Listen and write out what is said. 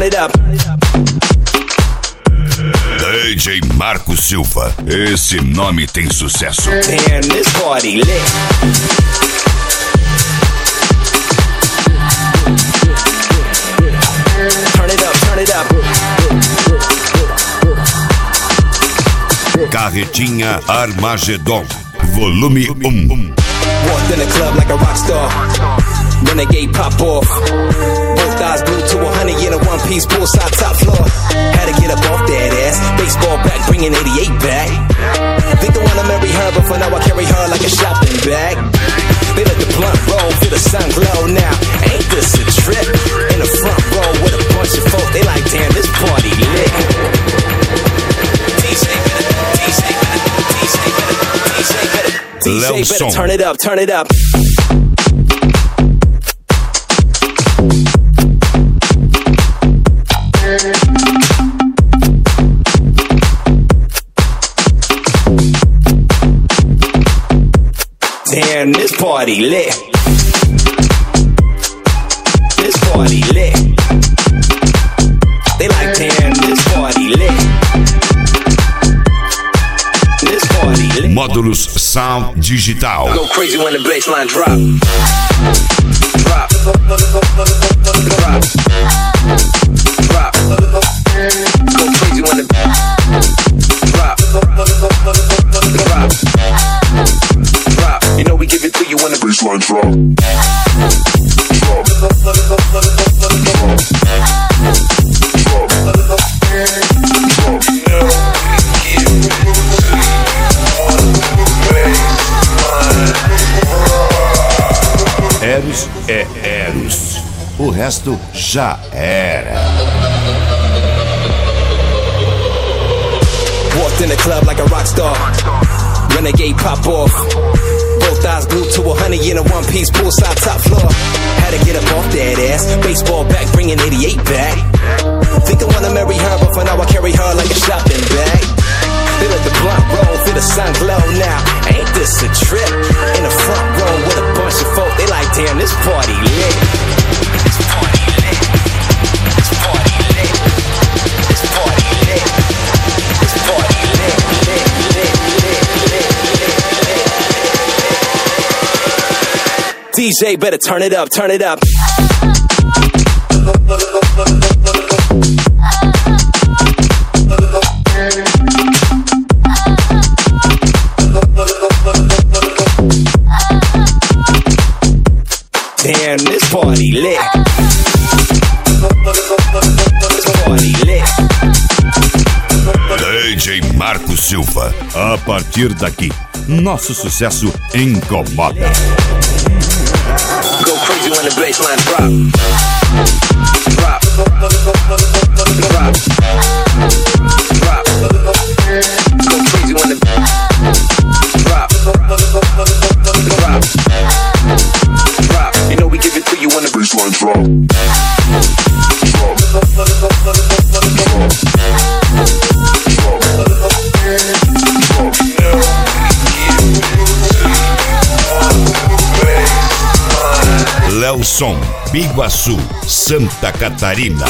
it up. DJ Marco Silva, esse nome tem sucesso. Damn, this party lit. Turn it up, turn it up. Carretinha Armagedon, volume 1. Walked in the club like a rock star. Renegade pop off. Both thighs glued to 100 in a one-piece poolside top floor. Had to get up off that ass. Baseball bat bringing 88 back. Think I wanna marry her, but for now I carry her like a shopping bag. They let the blunt roll, feel the sun glow now. Ain't this a trip? In the front row with a bunch of folks. They like, damn, this party lit. DJ better turn it up, turn it up. Damn, this party lit. This party lit. They like, damn, this party lit. This party lit. Módulos Sound Digital. Go crazy when the bassline drop. Drop. Drop. Drop. Go crazy when the drop. Drop. Drop. You know we give it to you when the bassline drop. Drop. Eros é Eros. O resto já era. Walked in the club like a rock star. Renegade pop off. Both thighs glued to 100 in a one-piece poolside top floor. Had to get up off that ass. Baseball bat bringing 88 back. Think I wanna marry her, but for now I carry her like a shopping bag. They let the blunt roll, feel the sun glow now. Ain't this a trip? In the front row with a bunch of folk. They like, damn, this party lit. This party lit. This party lit. This party lit. This party lit. Lit, lit, lit, lit, lit, lit. DJ better turn it up, turn it up. Damn, this party lit. This party lit. DJ Marco Silva. A partir daqui, nosso sucesso incomoda. Go crazy when the bassline drop. Drop. Drop. Drop. Go crazy when the drop. Drop. Drop. You know we give it to you when the bassline drop. Drop. Lelson, Biguaçu, Santa Catarina.